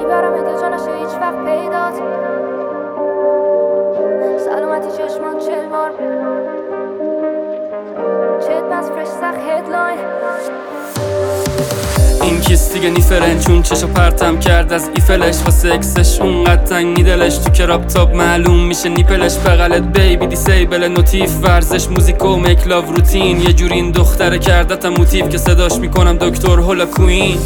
میبرم ات جا نشه هیچ وقت پیدات. سلامتی چشمان 40 بار چت بس فرش سخت هدلاین. این کیس دیگه نیفرن چون چشو پرتم کرد از ایفلش واسه اکسش اونقدر تنگی دلش تو کراب تاب معلوم میشه نیپلش بغلت بیبی دیسیبل نوتیف ورزش موزیک و مکلاو روتین یه جوری این دختره کردتم موتیف که صداش میکنم دکتر هولا کوین.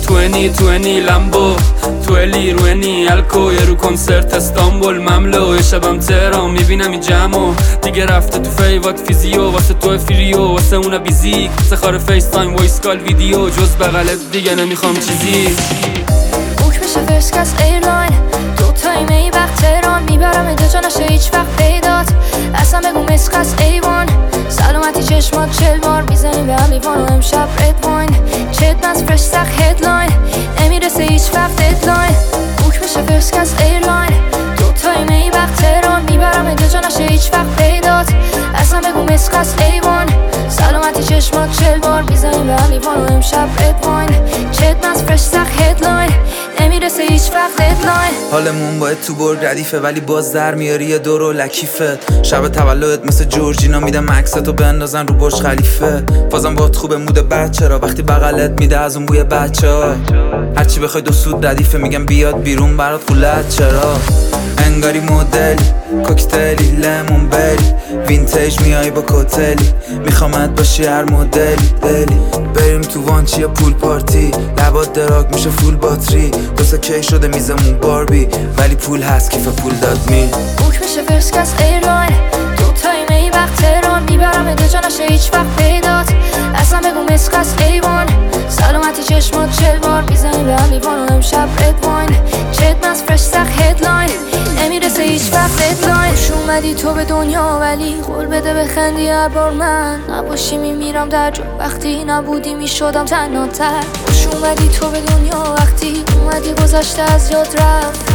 20 لمبو تولی روینی الکو یه رو کنسرت استانبول مملو یه شبم تهران میبینم این جمعو دیگه رفته تو فیوات فیزیو واسه تو فریو واسه اونا بیزیک سخار فیس تایم وایس کال ویدیو جز بغلت دیگه نمیخوام چیزی. بوک بشه فرسکس ایرلاین دو تایم ای وقت تهران میبرم ات جا نشه هیچ وقت پیدات. اصلا بگو مسخس ایوان سلامتی چشمات 40 بار میزنیم به هم ایوان و امشب رد واین. چت بس فرش سخت هدلاین نمیرسه هیچ وقت ددلاین. بوک بشه فرسکس ایرلاین دو تایم ای وقت تهران میبرم ات جا نشه هیچ وقت پیدات. اصلا بگو مسخس ایوان سلامتی چشمات 40 بار میزنیم به هم ایوان و امشب رد واین. چت بس فرش سخت هدلاین نمیرسه هیچ وقت ددلاین. حالمون باید تو برگ ردیفه ولی باز در میاری یه دور و لکیفه. شب تولدت مثل جورجینا میدم عکستو بندازن رو برج خلیفه. بازم باهات خوبه مود بچه را وقتی بغلت میده از اون بوی بچه ها. هرچی بخوای دو سود ردیفه میگم بیاد بیرون برات قولت چرا. انگاری مدلی کوکتلی لمون بری وینتیج میای با کوتلی میخوامت باشی هر مدلی دلی. بریم تو وانچی یا پول پارتی لبات دراگ میشه فول باتری. دوستا کی شده میزمون باربی ولی پول هست کیف پول داد می. بوک بشه فرسکس ایرلاین دو تایم ای وقت تهران میبرم ات جا نشه هیچ وقت پیدات. اصلا بگو مسخس ایوان سلامتی چشمات 40 بار میزنیم به هم ایوان و امشب رد واین. چت بس فرش سخت هدلاین نمیرسه هیچ وقت ددلاین. خوش اومدی تو به دنیا ولی قول بده بخندی هر بار من نباشی میمیرم در جو وقتی نبودی میشدم تنها تر. خوش اومدی تو به دنیا وقتی اومدی گذشته از یاد رفت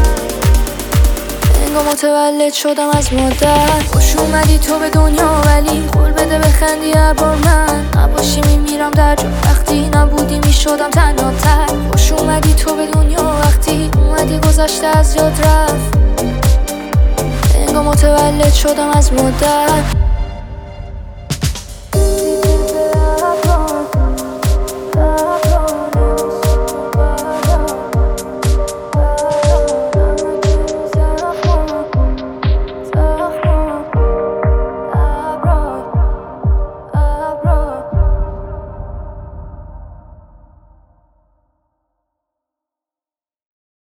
انگار متولد شدم از مادر. خوش اومدی تو به دنیا ولی قول بده بخندی هر بار من نباشی میمیرم در جو وقتی نبودی میشدم تنها تر. خوش اومدی تو به دنیا وقتی اومدی گذشته از یاد رفت انگار متولد شدم از مادر.